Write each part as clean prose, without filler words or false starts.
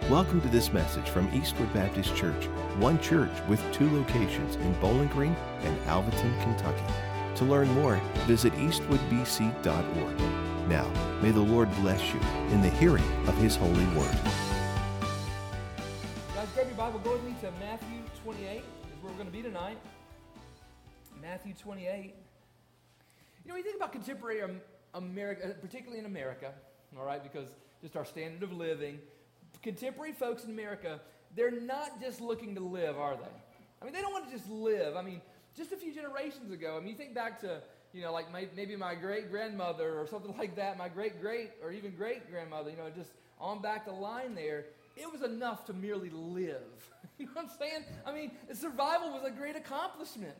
Welcome to this message from Eastwood Baptist Church, one church with two locations in Bowling Green and Alvaton, Kentucky. To learn more, visit eastwoodbc.org. Now, may the Lord bless you in the hearing of His holy word. Guys, grab your Bible, go with me to Matthew 28, is where we're going to be tonight. Matthew 28. You know, when you think about contemporary America, particularly in America, all right, because just our standard of living, contemporary folks in America, they're not just looking to live, are they? I mean, they don't want to just live. I mean, just a few generations ago, I mean, you think back to, you know, like maybe my great-grandmother or something like that, my great-great or even great-grandmother, you know, just on back the line there, it was enough to merely live. You know what I'm saying? I mean, survival was a great accomplishment.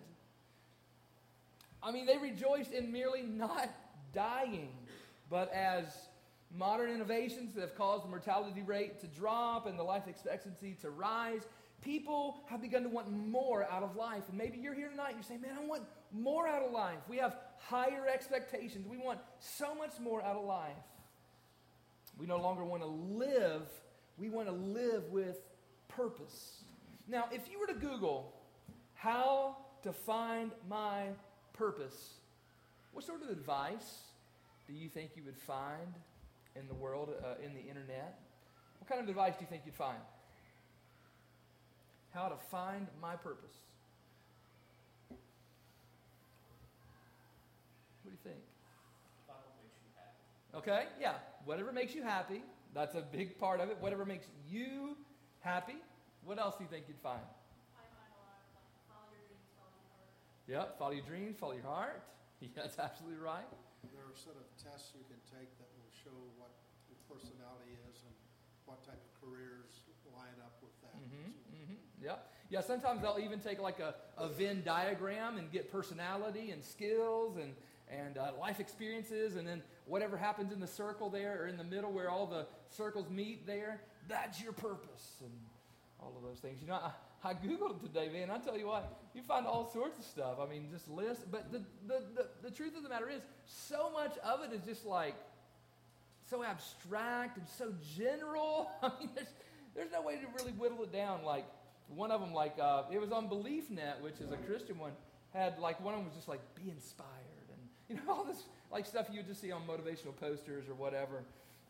I mean, they rejoiced in merely not dying, but as modern innovations that have caused the mortality rate to drop and the life expectancy to rise, people have begun to want more out of life. And maybe you're here tonight and you're saying, man, I want more out of life. We have higher expectations. We want so much more out of life. We no longer want to live. We want to live with purpose. Now, if you were to Google how to find my purpose, what sort of advice do you think you would find in the world, in the internet? What kind of advice do you think you'd find? How to find my purpose. What do you think? What makes you happy. Okay, yeah. Whatever makes you happy. That's a big part of it. Whatever makes you happy. What else do you think you'd find? Follow your dreams, follow your heart. Yep, follow your dreams, follow your heart. Yeah, that's absolutely right. There are sort of tests you can take that will show what your personality is and what type of careers line up with that. Yeah, sometimes they'll even take like a Venn diagram and get personality and skills and life experiences, and then whatever happens in the circle there or in the middle where all the circles meet there, that's your purpose and all of those things. You know, I Googled it today, man. I tell you what, you find all sorts of stuff. I mean, just lists. But the truth of the matter is, so much of it is just like so abstract and so general. I mean, there's no way to really whittle it down. Like one of them, like it was on BeliefNet, which is a Christian one, had like one of them was just like be inspired and you know all this like stuff you would just see on motivational posters or whatever.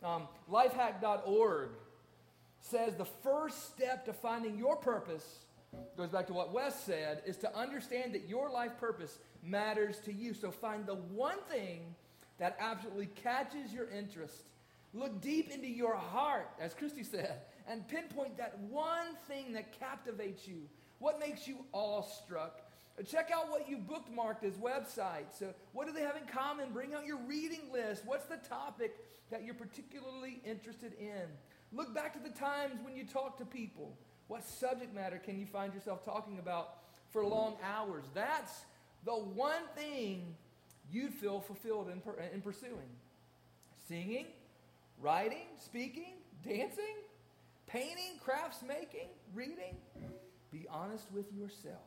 Lifehack.org says the first step to finding your purpose, goes back to what Wes said, is to understand that your life purpose matters to you. So find the one thing that absolutely catches your interest. Look deep into your heart, as Christy said, and pinpoint that one thing that captivates you. What makes you awestruck? Check out what you bookmarked as websites. What do they have in common? Bring out your reading list. What's the topic that you're particularly interested in? Look back to the times when you talk to people. What subject matter can you find yourself talking about for long hours? That's the one thing you'd feel fulfilled in pursuing. Singing, writing, speaking, dancing, painting, crafts making, reading. Be honest with yourself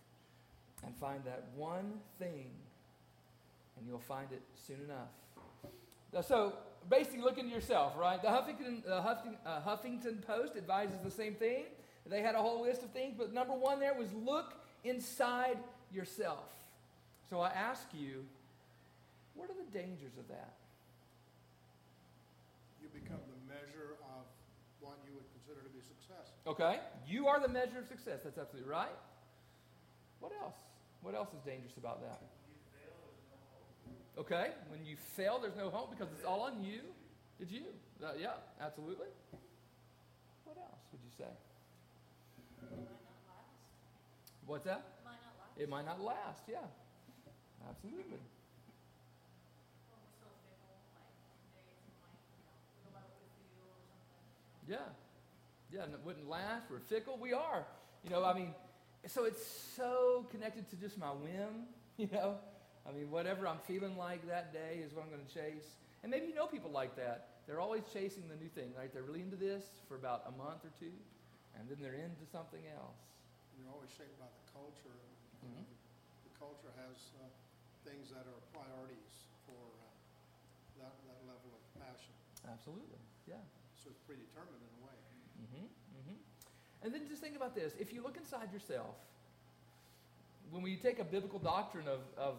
and find that one thing, and you'll find it soon enough. So, basically, look into yourself, right? The Huffington Post advises the same thing. They had a whole list of things, but number one there was look inside yourself. So I ask you, what are the dangers of that? You become the measure of what you would consider to be success. Okay, you are the measure of success. That's absolutely right. What else? What else is dangerous about that? Okay, when you fail, there's no hope because it's all on you. Did you? Yeah, absolutely. What else would you say? It might not last. What's that? It might not last. It might not last, yeah. Absolutely. Or we're so fickle, like days and like, you know, we go by what we feel or something. Yeah, and it wouldn't last. We're fickle. We are. You know, I mean, so it's so connected to just my whim, you know. I mean, whatever I'm feeling like that day is what I'm going to chase. And maybe you know people like that. They're always chasing the new thing, right? They're really into this for about a month or two, and then they're into something else. You're always shaped by the culture. Mm-hmm. The culture has things that are priorities for that level of passion. Absolutely, yeah. So it's predetermined in a way. And then just think about this. If you look inside yourself, when we take a biblical doctrine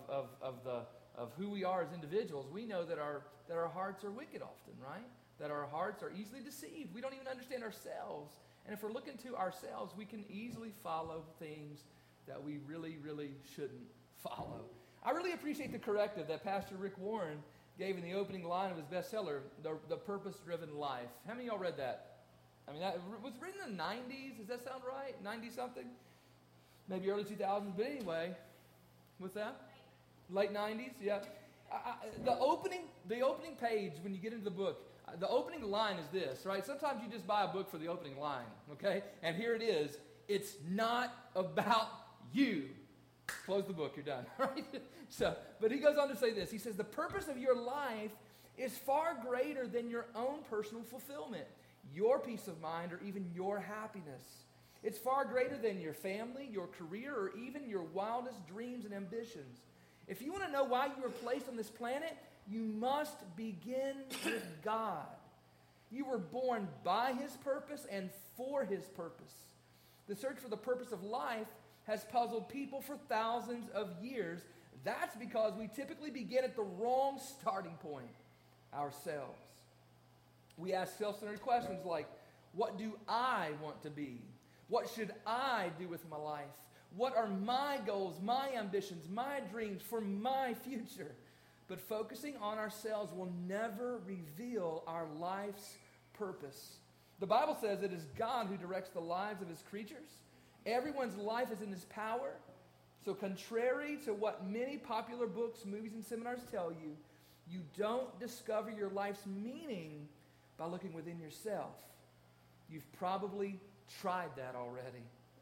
of who we are as individuals, we know that our hearts are wicked often, right? That our hearts are easily deceived. We don't even understand ourselves. And if we're looking to ourselves, we can easily follow things that we really, really shouldn't follow. I really appreciate the corrective that Pastor Rick Warren gave in the opening line of his bestseller, The Purpose-Driven Life. How many of y'all read that? I mean, that was written in the 90s. Does that sound right? 90-something? Maybe early 2000s. But anyway, what's that? Late 90s, yeah. The opening page, when you get into the book, the opening line is this, right? Sometimes you just buy a book for the opening line, okay? And here it is. It's not about you. Close the book, you're done, right? But he goes on to say this. He says, the purpose of your life is far greater than your own personal fulfillment, your peace of mind, or even your happiness. It's far greater than your family, your career, or even your wildest dreams and ambitions. If you want to know why you were placed on this planet, you must begin with God. You were born by His purpose and for His purpose. The search for the purpose of life has puzzled people for thousands of years. That's because we typically begin at the wrong starting point, ourselves. We ask self-centered questions like, what do I want to be? What should I do with my life? What are my goals, my ambitions, my dreams for my future? But focusing on ourselves will never reveal our life's purpose. The Bible says it is God who directs the lives of His creatures. Everyone's life is in His power. So contrary to what many popular books, movies, and seminars tell you, you don't discover your life's meaning by looking within yourself. You've probably tried that already.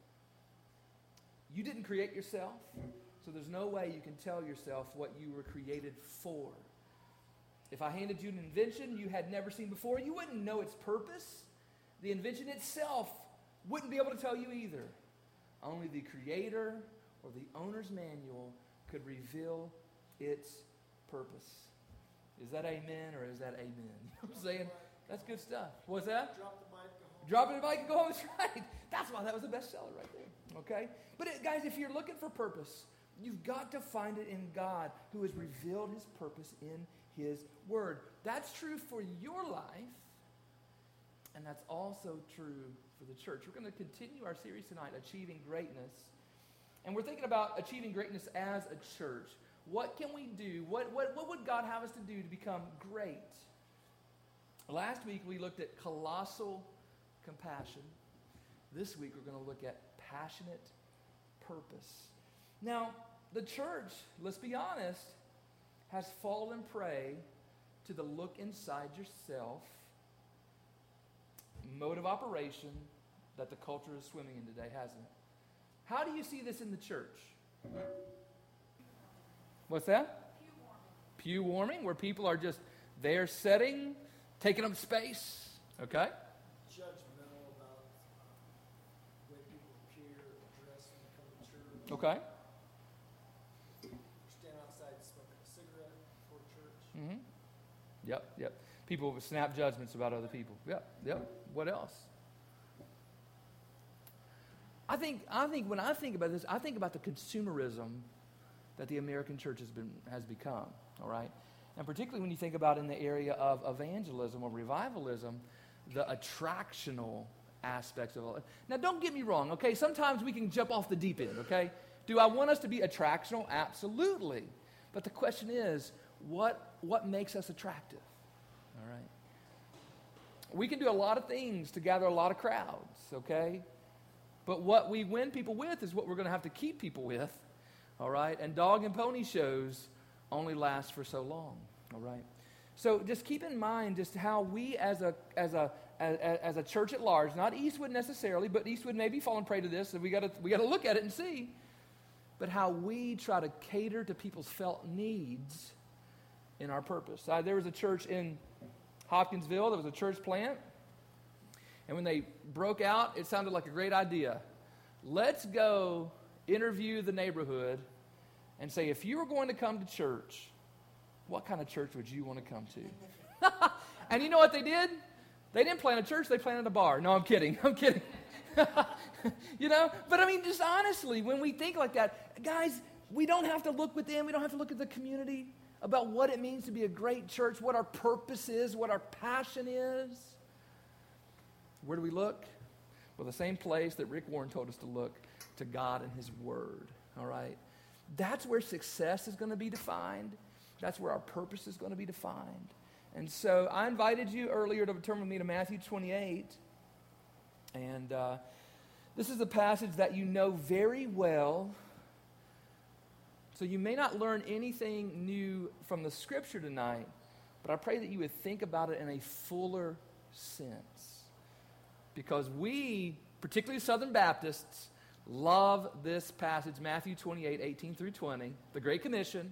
You didn't create yourself, so there's no way you can tell yourself what you were created for. If I handed you an invention you had never seen before, you wouldn't know its purpose. The invention itself wouldn't be able to tell you either. Only the creator or the owner's manual could reveal its purpose. Is that amen or is that amen? You know what I'm saying? That's good stuff. What's that? Drop the mic and go home. That's right. That's why that was a bestseller right there. Okay? But guys, if you're looking for purpose, you've got to find it in God, who has revealed His purpose in His Word. That's true for your life, and that's also true for the church. We're going to continue our series tonight, Achieving Greatness. And we're thinking about achieving greatness as a church. What can we do? What would God have us to do to become great? Last week we looked at colossal compassion. This week we're going to look at passionate purpose. Now, the church, let's be honest, has fallen prey to the look inside yourself mode of operation that the culture is swimming in today, hasn't it? How do you see this in the church? What's that? Pew warming, where people are just there sitting, taking up space. Okay? Judgmental about the way people appear, dress when they come to church. Okay. Stand outside smoking a cigarette before church. Mm-hmm. Yep. People with snap judgments about other people. Yep. What else? I think when I think about this, I think about the consumerism that the American church has become, all right? And particularly when you think about in the area of evangelism or revivalism, the attractional aspects of it. Now, don't get me wrong, okay? Sometimes we can jump off the deep end, okay? Do I want us to be attractional? Absolutely. But the question is, what makes us attractive, all right? We can do a lot of things to gather a lot of crowds, okay? But what we win people with is what we're going to have to keep people with, all right? And dog and pony shows only last for so long, all right? So just keep in mind just how we as a church at large, not Eastwood necessarily, but Eastwood may be falling prey to this, so we got to look at it and see. But how we try to cater to people's felt needs in our purpose. There was a church in Hopkinsville. There was a church plant. And when they broke out, it sounded like a great idea. Let's go interview the neighborhood and say, if you were going to come to church, what kind of church would you want to come to? And you know what they did? They didn't plant a church, they planted a bar. No, I'm kidding. I'm kidding. You know? But I mean, just honestly, when we think like that, guys, we don't have to look within. We don't have to look at the community about what it means to be a great church, what our purpose is, what our passion is. Where do we look? Well, the same place that Rick Warren told us to look, to God and His Word. All right? That's where success is going to be defined. That's where our purpose is going to be defined. And so I invited you earlier to turn with me to Matthew 28. And this is a passage that you know very well. So you may not learn anything new from the Scripture tonight, but I pray that you would think about it in a fuller sense. Because we, particularly Southern Baptists, love this passage, Matthew 28, 18 through 20, the Great Commission.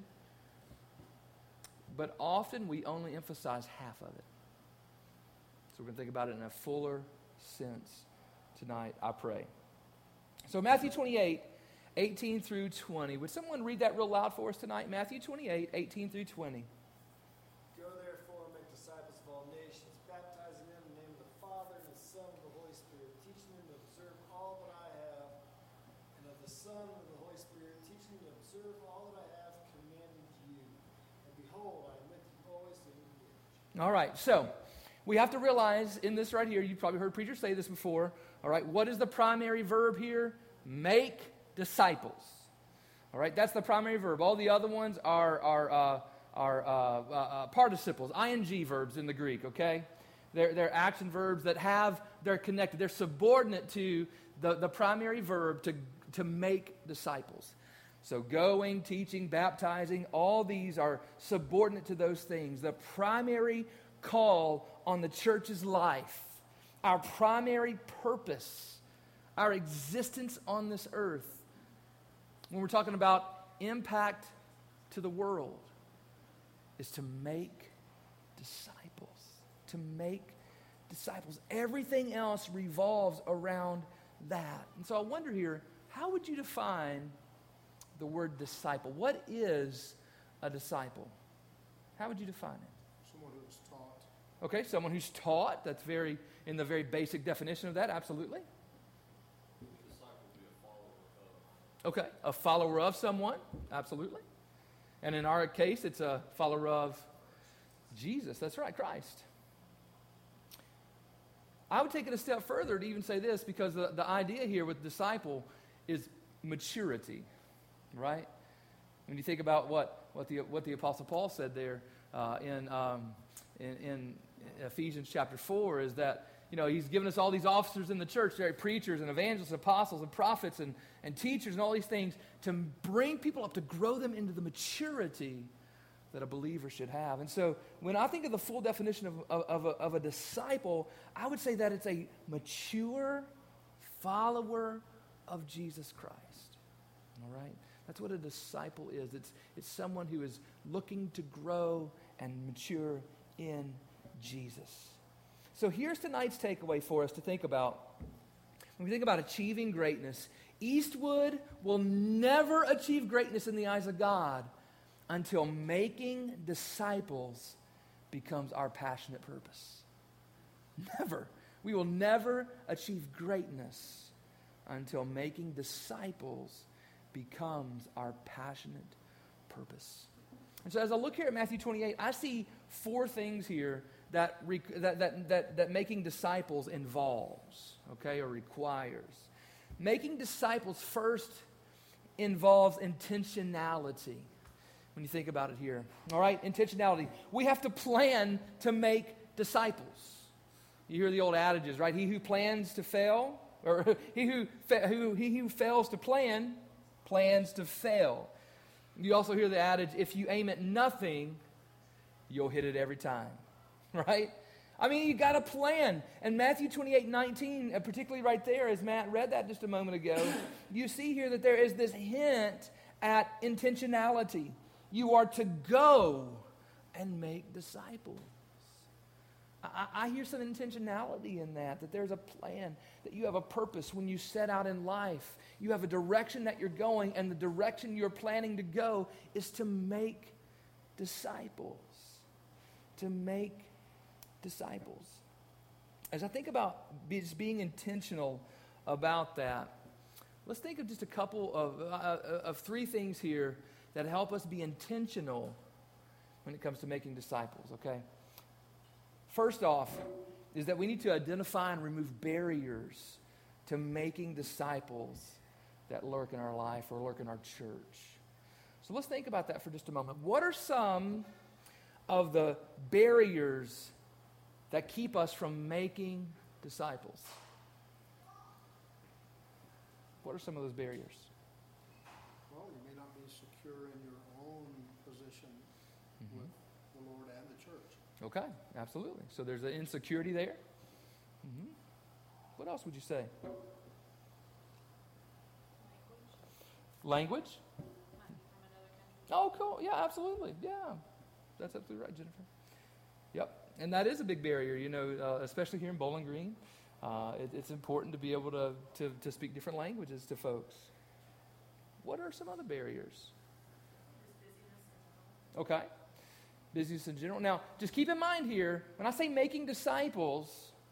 But often we only emphasize half of it. So we're going to think about it in a fuller sense tonight, I pray. So Matthew 28, 18 through 20. Would someone read that real loud for us tonight? Matthew 28, 18 through 20. Go therefore and make disciples of all nations, baptizing them in the name of the Father and the Son and the Holy Spirit, teaching them to observe all that I have, and of the Son and the Holy Spirit, teaching them to observe all that I have commanded you. And behold, I am with you always to the end of the age. All right, so we have to realize in this right here, you've probably heard preachers say this before. All right, what is the primary verb here? Make disciples. All right, that's the primary verb. All the other ones are participles, ing verbs in the Greek, okay? They're action verbs they're connected. They're subordinate to the primary verb to make disciples. So going, teaching, baptizing, all these are subordinate to those things. The primary call on the church's life, our primary purpose, our existence on this earth, when we're talking about impact to the world, is to make disciples. To make disciples. Everything else revolves around that. And so I wonder here, how would you define the word disciple? What is a disciple? How would you define it? Someone who's taught. Okay, someone who's taught. That's in the very basic definition of that, absolutely. Okay, a follower of someone, absolutely. And in our case, it's a follower of Jesus. That's right, Christ. I would take it a step further to even say this, because the idea here with disciple is maturity, right? When you think about what the Apostle Paul said there in Ephesians chapter 4, is that, you know, he's given us all these officers in the church, there are preachers and evangelists, apostles and prophets and teachers and all these things to bring people up, to grow them into the maturity that a believer should have. And so when I think of the full definition of a disciple, I would say that it's a mature follower of Jesus Christ. All right? That's what a disciple is. It's someone who is looking to grow and mature in Jesus. So here's tonight's takeaway for us to think about. When we think about achieving greatness, Eastwood will never achieve greatness in the eyes of God until making disciples becomes our passionate purpose. Never. We will never achieve greatness until making disciples becomes our passionate purpose. And so as I look here at Matthew 28, I see four things here that making disciples involves, okay, or requires. Making disciples first involves intentionality. When you think about it here, all right, intentionality. We have to plan to make disciples. You hear the old adages, right? He who plans to fail, or he who fails to plan, plans to fail. You also hear the adage, if you aim at nothing, you'll hit it every time. Right? I mean, you got to plan. And Matthew 28:19, particularly right there, as Matt read that just a moment ago, you see here that there is this hint at intentionality. You are to go and make disciples. I hear some intentionality in that there's a plan, that you have a purpose when you set out in life. You have a direction that you're going, and the direction you're planning to go is to make disciples. To make disciples. as I think about just being intentional about that, let's think of just a couple of three things here that help us be intentional when it comes to making disciples, okay? First off is that we need to identify and remove barriers to making disciples that lurk in our life or lurk in our church. So let's think about that for just a moment. What are some of the barriers that keep us from making disciples? What are some of those barriers? Well, you may not be secure in your own position with the Lord and the church. Okay, absolutely. So there's an insecurity there. What else would you say? Language? Oh, cool. Yeah, absolutely. Yeah, that's absolutely right, Jennifer. Yep, and that is a big barrier, you know, especially here in Bowling Green. It's important to be able to speak different languages to folks. What are some other barriers? Okay, busyness in general. Now, just keep in mind here, when I say making disciples,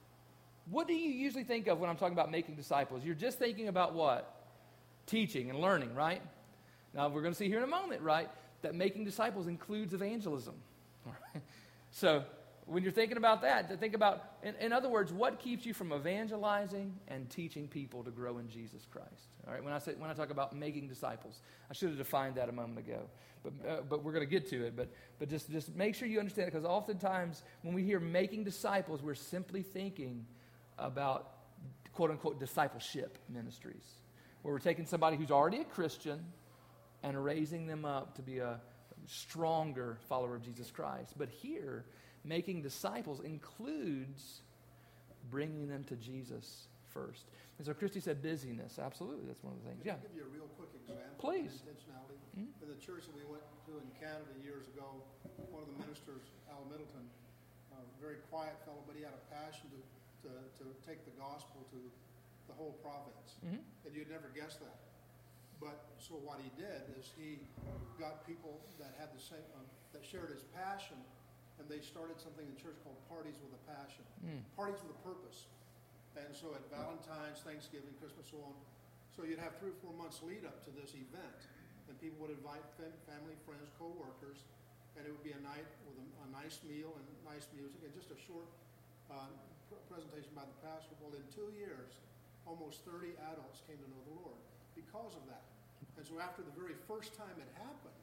what do you usually think of when I'm talking about making disciples? You're just thinking about what? Teaching and learning, right? Now, we're going to see here in a moment, right, that making disciples includes evangelism. All right? So, when you're thinking about that, to think about, in other words, what keeps you from evangelizing and teaching people to grow in Jesus Christ? All right, when I talk about making disciples, I should have defined that a moment ago, but we're going to get to it. But just make sure you understand it, because oftentimes when we hear making disciples, we're simply thinking about quote unquote discipleship ministries, where we're taking somebody who's already a Christian and raising them up to be a stronger follower of Jesus Christ. But here, making disciples includes bringing them to Jesus first. And so Christy said busyness. Absolutely, that's one of the things. Can Yeah. I give you a real quick example Please. of intentionality? In the church that we went to in Canada years ago, one of the ministers, Al Middleton, very quiet fellow, but he had a passion to take the gospel to the whole province. And you'd never guess that. But so what he did is he got people that had the same, that shared his passion, and they started something in church called Parties with a Passion. Parties with a purpose. And so at Valentine's, Thanksgiving, Christmas, so on. So you'd have 3 or 4 months lead up to this event. And people would invite family, friends, co-workers, and it would be a night with a nice meal and nice music and just a short presentation by the pastor. Well, in 2 years, almost 30 adults came to know the Lord because of that. And so after the very first time it happened,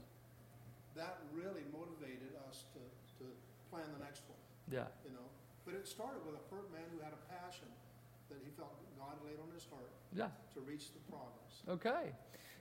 that really motivated us to plan the next one. Yeah. You know, but it started with a man who had a passion that he felt God laid on his heart. Yeah. To reach the province. Okay.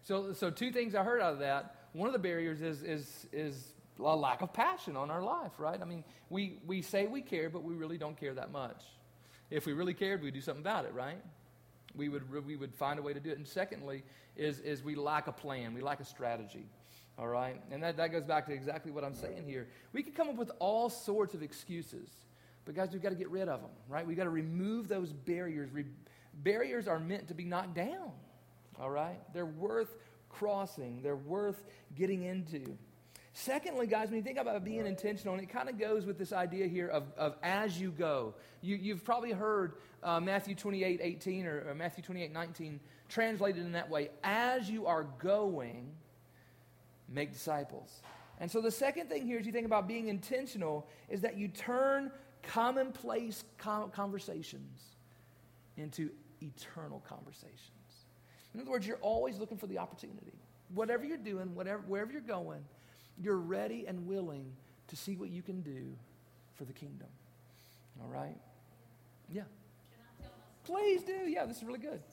So 2 things I heard out of that. One of the barriers is a lack of passion on our life, right? I mean, we say we care, but we really don't care that much. If we really cared, we'd do something about it, right? We would find a way to do it. And secondly, is we lack a plan. We lack a strategy. All right? And that goes back to exactly what I'm saying here. We could come up with all sorts of excuses. But guys, we've got to get rid of them, right? We've got to remove those barriers. Barriers are meant to be knocked down. All right? They're worth crossing. They're worth getting into. Secondly, guys, when you think about being intentional, and it kind of goes with this idea here of as you go. You've probably heard Matthew 28:18 or Matthew 28:19 translated in that way. As you are going, make disciples. And so the second thing here, as you think about being intentional, is that you turn commonplace conversations into eternal conversations. In other words, you're always looking for the opportunity. Whatever you're doing, wherever you're going, you're ready and willing to see what you can do for the kingdom. All right? Yeah. Can I tell my Please do. Yeah, this is really good.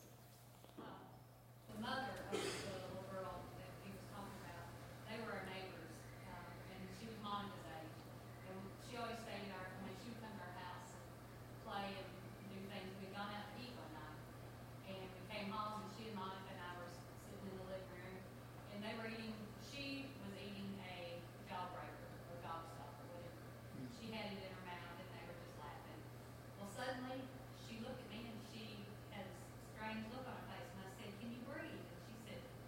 the mother of the little girl that he was talking about, they were our neighbors, and she was Monica's age. And she always stayed in our, she would come to our house and play and do things. We'd gone out to eat one night, and we came home, and she and Monica and I were sitting in the living room, and they were eating, she was eating a jawbreaker or gobstopper, whatever. She had it in her mouth, and they were just laughing. Well, suddenly, she looked at me, and she had a strange look on her face, and I said, "Can you breathe?" And she said,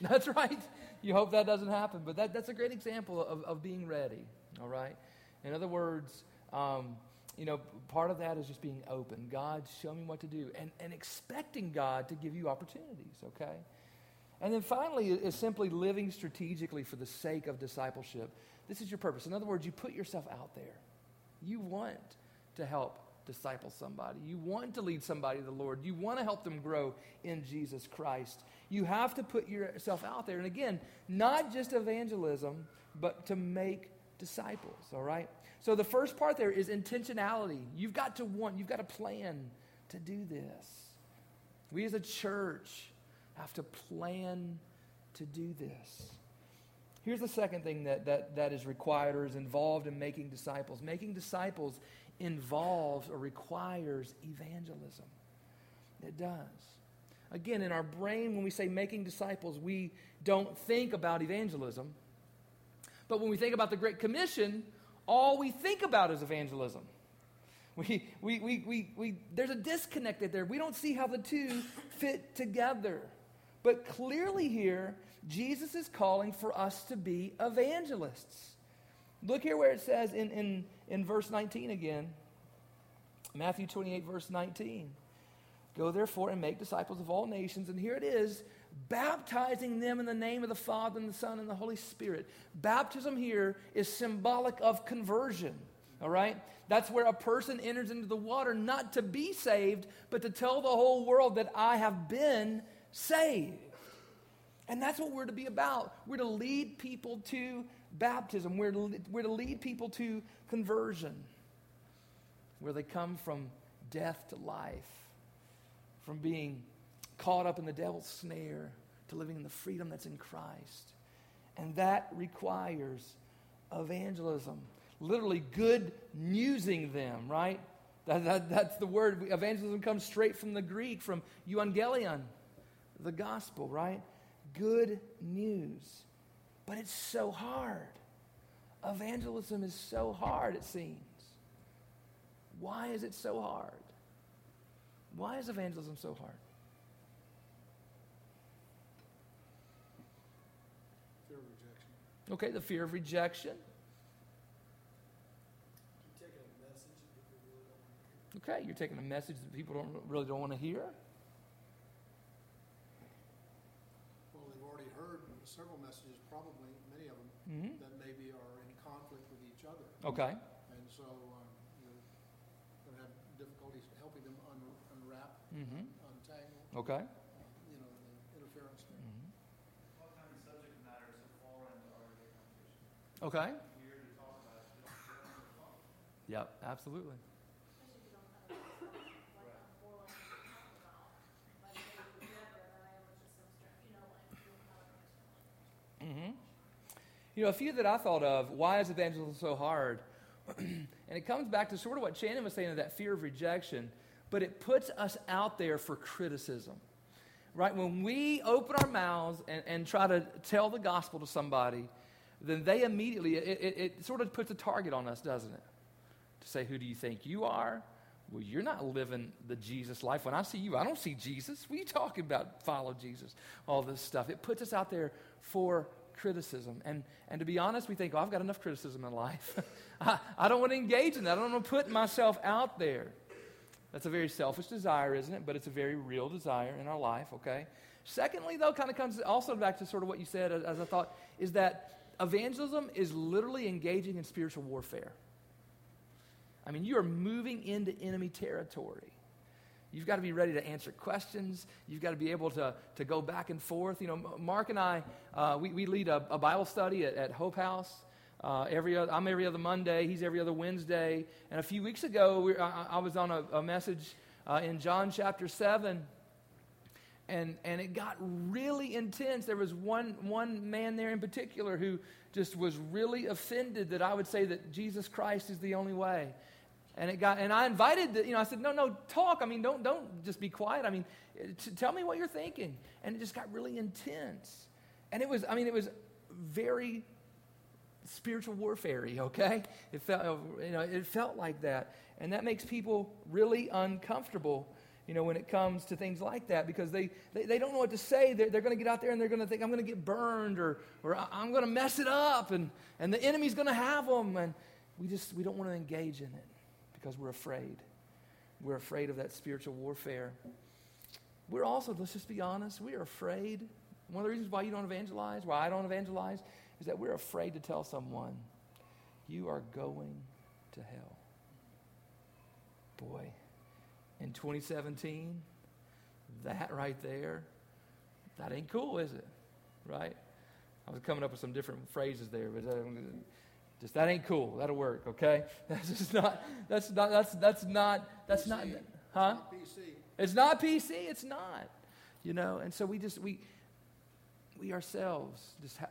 That's right. You hope that doesn't happen. But that's a great example of being ready, all right? In other words, part of that is just being open. God, show me what to do. And expecting God to give you opportunities, okay? And then finally is simply living strategically for the sake of discipleship. This is your purpose. In other words, you put yourself out there. You want to help disciple somebody. You want to lead somebody to the Lord. You want to help them grow in Jesus Christ. You have to put yourself out there. And again, not just evangelism, but to make disciples, all right? So the first part there is intentionality. You've got to plan to do this. We as a church have to plan to do this. Here's the second thing that is required or is involved in making disciples. Making disciples involves or requires evangelism. It does. Again, in our brain, when we say making disciples, we don't think about evangelism. But when we think about the Great Commission, all we think about is evangelism. There's a disconnect there. We don't see how the two fit together. But clearly here, Jesus is calling for us to be evangelists. Look here where it says in verse 19 again. Matthew 28, verse 19. Go therefore and make disciples of all nations. And here it is, baptizing them in the name of the Father and the Son and the Holy Spirit. Baptism here is symbolic of conversion. All right? That's where a person enters into the water not to be saved, but to tell the whole world that I have been saved. And that's what we're to be about. We're to lead people to baptism. We're to lead people to conversion, where they come from death to life, from being caught up in the devil's snare to living in the freedom that's in Christ. And that requires evangelism. Literally good newsing them, right? That's the word. Evangelism comes straight from the Greek, from euangelion, the gospel, right? Good news. But it's so hard. Evangelism is so hard, it seems. Why is it so hard? Why is evangelism so hard? Fear of rejection. Okay, the fear of rejection. You're taking a message that people really don't want to hear. Okay, you're taking a message that people really don't want to hear. Well, they've already heard several messages, probably many of them, Mm-hmm. that maybe are in conflict with each other. Okay. And so you're going to have difficulties helping them unwrap, Mm-hmm. untangle, Okay. the interference there. What kind of subject matters have fallen into our conversation? Okay. Here to talk about it, just get on the phone. Yep, absolutely. Mm-hmm. A few that I thought of, why is evangelism so hard? And it comes back to sort of what Shannon was saying of that fear of rejection, but it puts us out there for criticism, right? When we open our mouths and try to tell the gospel to somebody, then they immediately, it sort of puts a target on us, doesn't it? To say, who do you think you are? Well, you're not living the Jesus life. When I see you, I don't see Jesus. What are you talking about? Follow Jesus. All this stuff. It puts us out there for criticism. And to be honest, we think, I've got enough criticism in life. I don't want to engage in that. I don't want to put myself out there. That's a very selfish desire, isn't it? But it's a very real desire in our life, okay? Secondly, though, kind of comes also back to sort of what you said, as I thought, is that evangelism is literally engaging in spiritual warfare. I mean, you are moving into enemy territory. You've got to be ready to answer questions. You've got to be able to go back and forth. Mark and I, we lead a Bible study at Hope House. I'm every other Monday. He's every other Wednesday. And a few weeks ago, I was on a message in John chapter 7. And it got really intense. There was one man there in particular who just was really offended that I would say that Jesus Christ is the only way. And I invited, I said, no, talk. I mean, don't just be quiet. I mean, tell me what you're thinking. And it just got really intense. And it was very spiritual warfare-y, okay? It felt like that. And that makes people really uncomfortable. when it comes to things like that, because they don't know what to say. They're going to get out there and they're going to think, I'm going to get burned, or I'm going to mess it up, and the enemy's going to have them. And we don't want to engage in it because we're afraid. We're afraid of that spiritual warfare. We're also, let's just be honest, we are afraid. One of the reasons why you don't evangelize, why I don't evangelize, is that we're afraid to tell someone, you are going to hell. Boy, in 2017, that right there, that ain't cool, is it? Right? I was coming up with some different phrases there, but just that ain't cool. That'll work, okay? That's just not, that's not, huh? It's not PC. It's not, and so we ourselves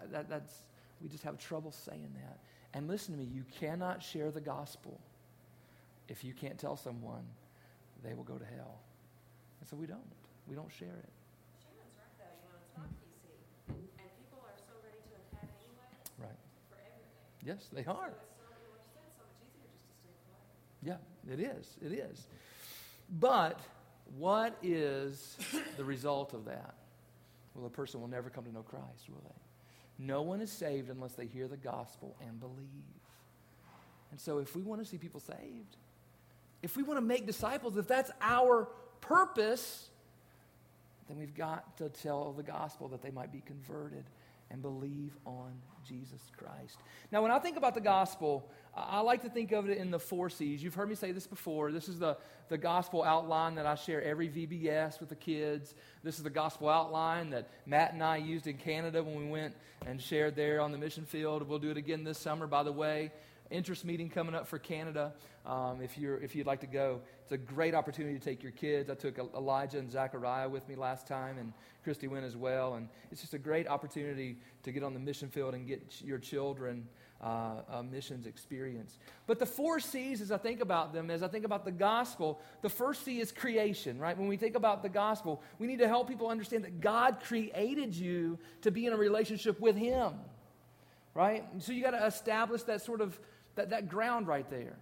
we just have trouble saying that. And listen to me, you cannot share the gospel if you can't tell someone they will go to hell. And so we don't share it. Shannon's right though, it's not PC. And people are so ready to attack anyway. Right. For everything. Yes, they are. So it's so much easier just to stay quiet. Yeah, it is. But what is the result of that? Well, a person will never come to know Christ, will they? No one is saved unless they hear the gospel and believe. And so if we want to see people saved, if we want to make disciples, if that's our purpose, then we've got to tell the gospel that they might be converted and believe on Jesus Christ. Now, when I think about the gospel, I like to think of it in the 4 C's. You've heard me say this before. This is the gospel outline that I share every VBS with the kids. This is the gospel outline that Matt and I used in Canada when we went and shared there on the mission field. We'll do it again this summer, by the way. Interest meeting coming up for Canada. If you'd like to go, it's a great opportunity to take your kids. I took Elijah and Zachariah with me last time, and Christy went as well. And it's just a great opportunity to get on the mission field and get your children a missions experience. But the 4 C's, as I think about them, as I think about the gospel, the first C is creation, right? When we think about the gospel, we need to help people understand that God created you to be in a relationship with Him, right? So you got to establish that sort of that ground right there,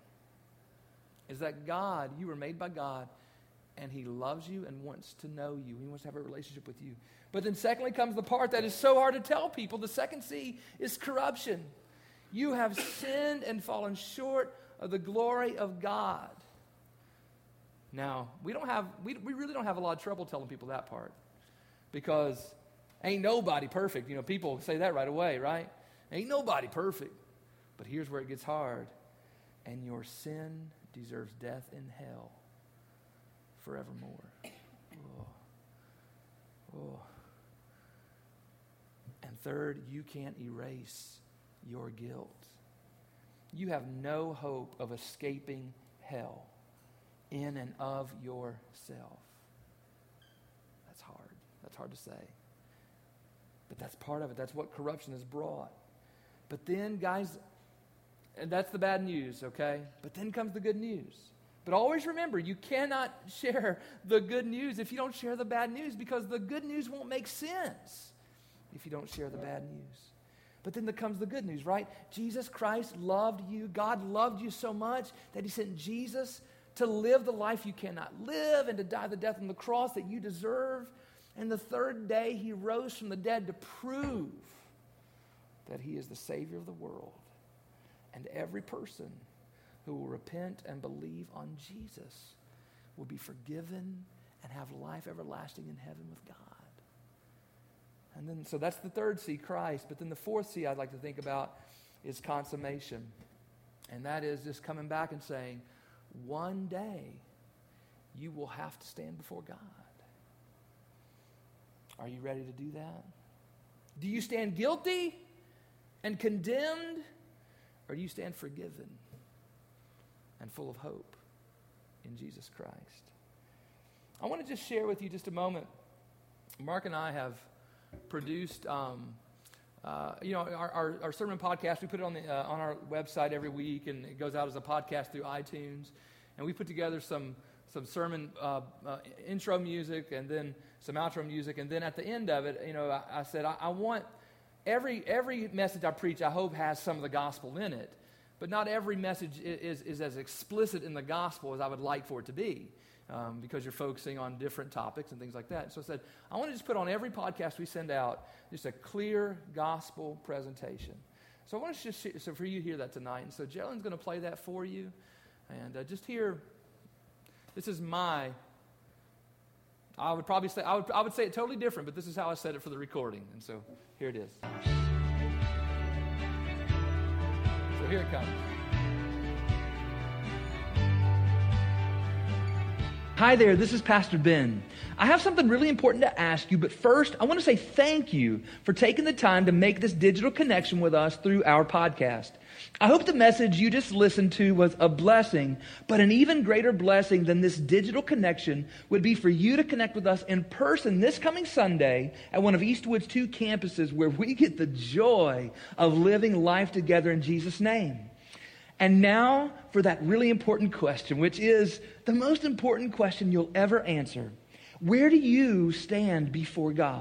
is that God, you were made by God, and He loves you and wants to know you. He wants to have a relationship with you. But then secondly comes the part that is so hard to tell people. The second C is corruption. You have sinned and fallen short of the glory of God. Now, we really don't have a lot of trouble telling people that part, because ain't nobody perfect. People say that right away, right? Ain't nobody perfect. But here's where it gets hard. And your sin deserves death in hell forevermore. Oh. And third, you can't erase your guilt. You have no hope of escaping hell in and of yourself. That's hard. That's hard to say. But that's part of it. That's what corruption has brought. But then, guys, and that's the bad news, okay? But then comes the good news. But always remember, you cannot share the good news if you don't share the bad news, because the good news won't make sense if you don't share the bad news. But then comes the good news, right? Jesus Christ loved you. God loved you so much that He sent Jesus to live the life you cannot live and to die the death on the cross that you deserve. And the third day, He rose from the dead to prove that He is the Savior of the world. And every person who will repent and believe on Jesus will be forgiven and have life everlasting in heaven with God. And then, so that's the third C, Christ. But then the fourth C I'd like to think about is consummation. And that is just coming back and saying, one day you will have to stand before God. Are you ready to do that? Do you stand guilty and condemned? Or do you stand forgiven and full of hope in Jesus Christ? I want to just share with you just a moment. Mark and I have produced, our sermon podcast. We put it on our website every week, and it goes out as a podcast through iTunes. And we put together some sermon intro music, and then some outro music, and then at the end of it, I said I want. Every message I preach, I hope, has some of the gospel in it. But not every message is as explicit in the gospel as I would like for it to be. because you're focusing on different topics and things like that. So I said, I want to just put on every podcast we send out just a clear gospel presentation. So I want to just so for you to hear that tonight. And so Geraldine's going to play that for you. And just hear, this is my, I would probably say, I would say it totally different, but this is how I said it for the recording. And so here it is. So here it comes. Hi there, this is Pastor Ben. I have something really important to ask you, but first, I want to say thank you for taking the time to make this digital connection with us through our podcast. I hope the message you just listened to was a blessing, but an even greater blessing than this digital connection would be for you to connect with us in person this coming Sunday at one of Eastwood's 2 campuses where we get the joy of living life together in Jesus' name. And now for that really important question, which is the most important question you'll ever answer. Where do you stand before God?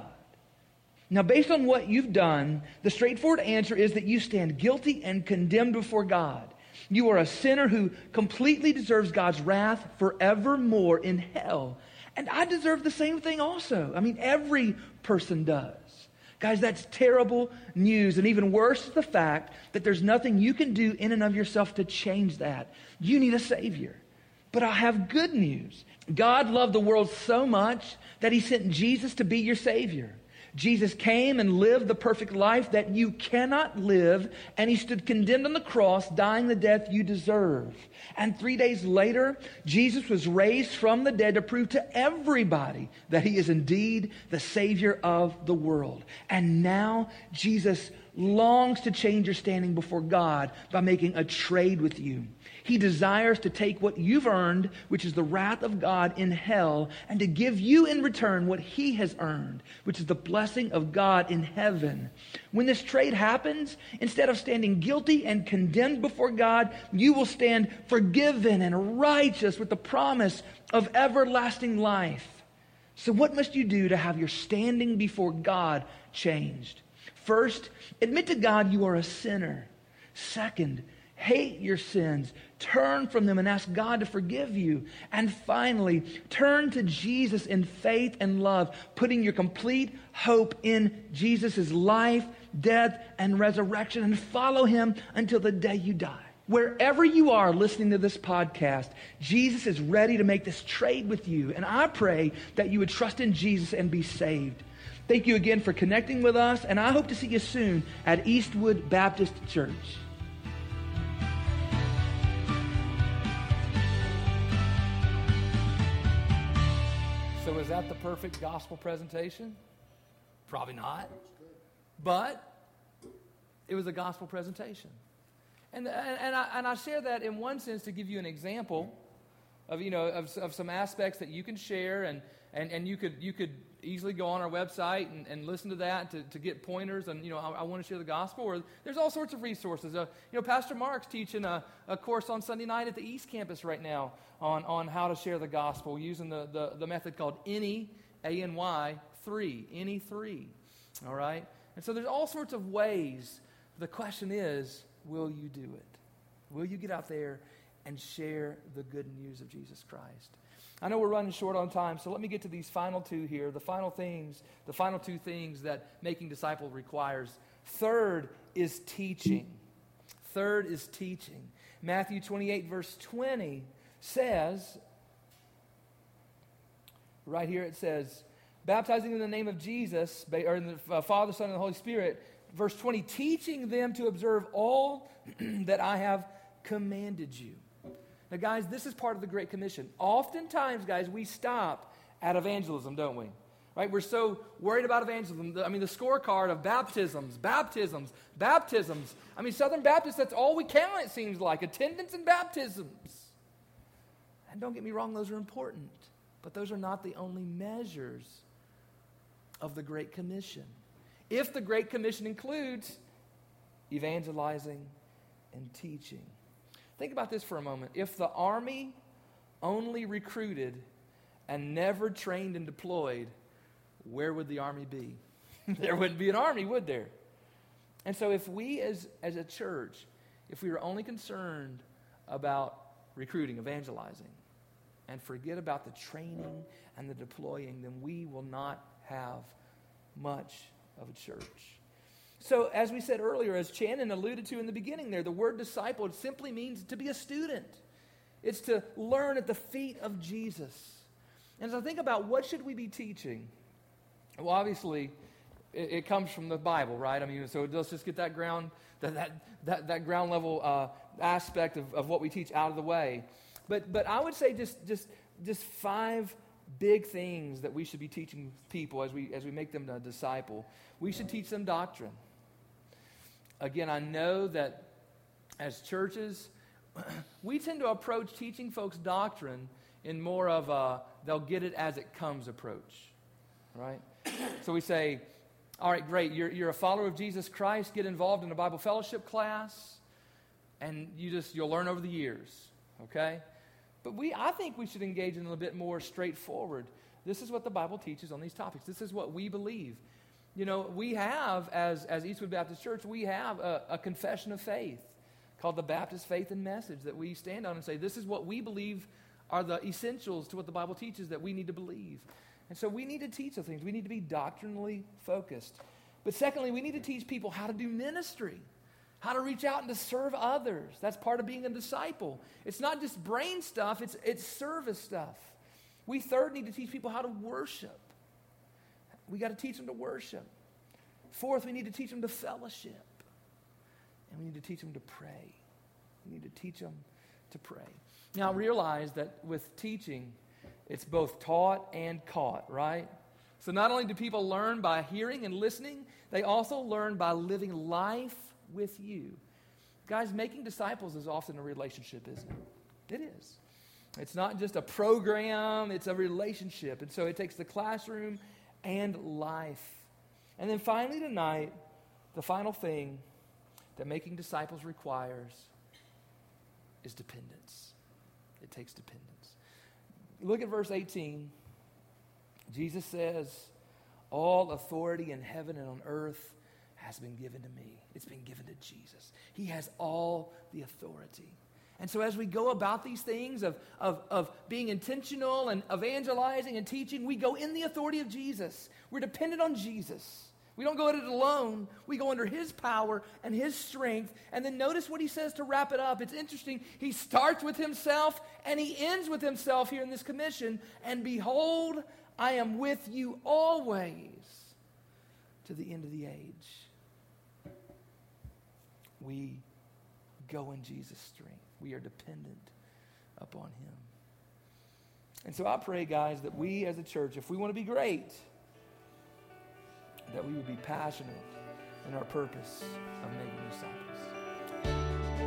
Now, based on what you've done, the straightforward answer is that you stand guilty and condemned before God. You are a sinner who completely deserves God's wrath forevermore in hell. And I deserve the same thing also. I mean, every person does. Guys, that's terrible news. And even worse is the fact that there's nothing you can do in and of yourself to change that. You need a Savior. But I have good news. God loved the world so much that He sent Jesus to be your Savior. Jesus came and lived the perfect life that you cannot live, and He stood condemned on the cross, dying the death you deserve. And 3 days later, Jesus was raised from the dead to prove to everybody that He is indeed the Savior of the world. And now Jesus longs to change your standing before God by making a trade with you. He desires to take what you've earned, which is the wrath of God in hell, and to give you in return what He has earned, which is the blessing of God in heaven. When this trade happens, instead of standing guilty and condemned before God, you will stand forgiven and righteous with the promise of everlasting life. So what must you do to have your standing before God changed? First, admit to God you are a sinner. Second, hate your sins. Turn from them and ask God to forgive you. And finally, turn to Jesus in faith and love, putting your complete hope in Jesus' life, death, and resurrection, and follow Him until the day you die. Wherever you are listening to this podcast, Jesus is ready to make this trade with you. And I pray that you would trust in Jesus and be saved. Thank you again for connecting with us, and I hope to see you soon at Eastwood Baptist Church. So is that the perfect gospel presentation? Probably not. But it was a gospel presentation. And I share that in one sense to give you an example of some aspects that you can share, and you could easily go on our website and listen to that to get pointers, and I want to share the gospel. Or there's all sorts of resources. Pastor Mark's teaching a course on Sunday night at the East Campus right now on how to share the gospel using the method called ANY, ANY 3, ANY 3. All right, and so there's all sorts of ways. The question is, will you do it? Will you get out there and share the good news of Jesus Christ? I know we're running short on time, so let me get to these final two here. The final two things that making disciples requires. Third is teaching. Matthew 28, verse 20 says, right here it says, baptizing in the name of Jesus, or in the Father, Son, and the Holy Spirit. Verse 20, teaching them to observe all that I have commanded you. Now, guys, this is part of the Great Commission. Oftentimes, guys, we stop at evangelism, don't we? Right? We're so worried about evangelism. The scorecard of baptisms. I mean, Southern Baptists, that's all we count, it seems like. Attendance and baptisms. And don't get me wrong, those are important. But those are not the only measures of the Great Commission. If the Great Commission includes evangelizing and teaching. Think about this for a moment. If the Army only recruited and never trained and deployed, where would the Army be? There wouldn't be an Army, would there? And so if we as a church, if we were only concerned about recruiting, evangelizing, and forget about the training and the deploying, then we will not have much of a church. So as we said earlier, as Shannon alluded to in the beginning there, the word disciple, it simply means to be a student. It's to learn at the feet of Jesus. And as I think about what should we be teaching, well, obviously, it comes from the Bible, right? I mean, so let's just get that ground level aspect of what we teach out of the way. But I would say just 5 big things that we should be teaching people as we make them a disciple. We should teach them doctrine. Again, I know that as churches, we tend to approach teaching folks doctrine in more of a they'll get it as it comes approach, right? So we say, all right, great, you're a follower of Jesus Christ, get involved in a Bible fellowship class, and you'll learn over the years, okay? But I think we should engage in a little bit more straightforward. This is what the Bible teaches on these topics. This is what we believe. You know, we have, as Eastwood Baptist Church, we have a confession of faith called the Baptist Faith and Message that we stand on and say, this is what we believe are the essentials to what the Bible teaches that we need to believe. And so we need to teach those things. We need to be doctrinally focused. But secondly, we need to teach people how to do ministry, how to reach out and to serve others. That's part of being a disciple. It's not just brain stuff, it's service stuff. We third need to teach people how to worship. We got to teach them to worship. Fourth, we need to teach them to fellowship. And we need to teach them to pray. We need to teach them to pray. Now realize that with teaching, it's both taught and caught, right? So not only do people learn by hearing and listening, they also learn by living life with you. Guys, making disciples is often a relationship, isn't it? It is. It's not just a program, it's a relationship. And so it takes the classroom and life. And then finally tonight, the final thing that making disciples requires is dependence. It takes dependence. Look at verse 18. Jesus says, all authority in heaven and on earth has been given to me. It's been given to Jesus. He has all the authority. And so as we go about these things of being intentional and evangelizing and teaching, we go in the authority of Jesus. We're dependent on Jesus. We don't go at it alone. We go under His power and His strength. And then notice what He says to wrap it up. It's interesting. He starts with Himself and He ends with Himself here in this commission. And behold, I am with you always to the end of the age. We go in Jesus' strength. We are dependent upon Him. And so I pray, guys, that we as a church, if we want to be great, that we would be passionate in our purpose of making disciples.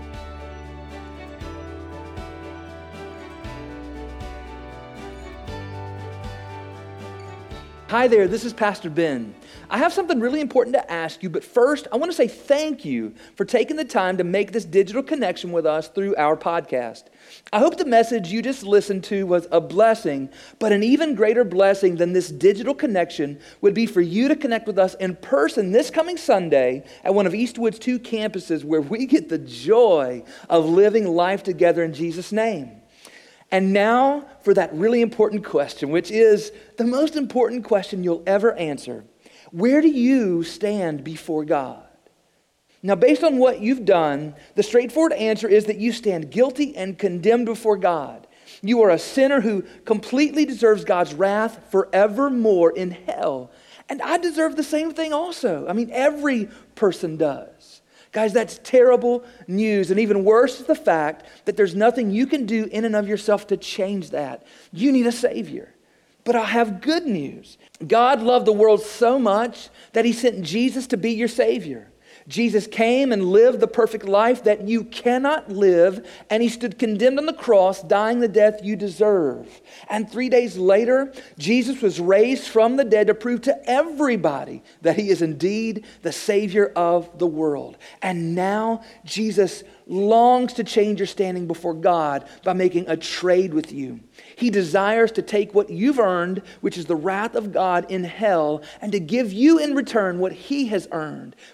Hi there, this is Pastor Ben. I have something really important to ask you, but first, I want to say thank you for taking the time to make this digital connection with us through our podcast. I hope the message you just listened to was a blessing, but an even greater blessing than this digital connection would be for you to connect with us in person this coming Sunday at one of Eastwood's 2 campuses where we get the joy of living life together in Jesus' name. And now for that really important question, which is the most important question you'll ever answer. Where do you stand before God? Now, based on what you've done, the straightforward answer is that you stand guilty and condemned before God. You are a sinner who completely deserves God's wrath forevermore in hell. And I deserve the same thing also. I mean, every person does. Guys, that's terrible news. And even worse is the fact that there's nothing you can do in and of yourself to change that. You need a Savior. But I have good news. God loved the world so much that He sent Jesus to be your Savior. Jesus came and lived the perfect life that you cannot live, and He stood condemned on the cross, dying the death you deserve. And 3 days later, Jesus was raised from the dead to prove to everybody that He is indeed the Savior of the world. And now Jesus longs to change your standing before God by making a trade with you. He desires to take what you've earned, which is the wrath of God in hell, and to give you in return what He has earned, which is the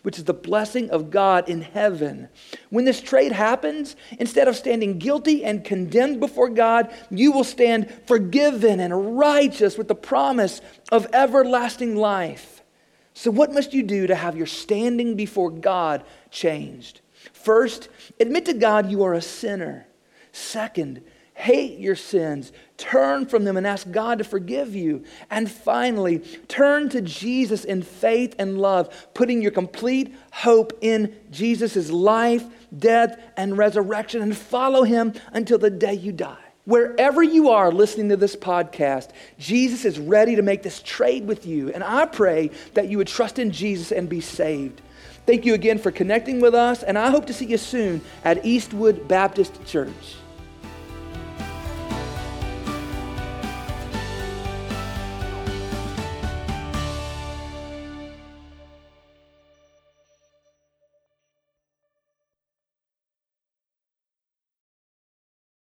blessing of God in heaven. When this trade happens, instead of standing guilty and condemned before God, you will stand forgiven and righteous with the promise of everlasting life. So what must you do to have your standing before God changed? First, admit to God you are a sinner. Second, hate your sins, turn from them and ask God to forgive you. And finally, turn to Jesus in faith and love, putting your complete hope in Jesus' life, death, and resurrection, and follow him until the day you die. Wherever you are listening to this podcast, Jesus is ready to make this trade with you. And I pray that you would trust in Jesus and be saved. Thank you again for connecting with us, and I hope to see you soon at Eastwood Baptist Church.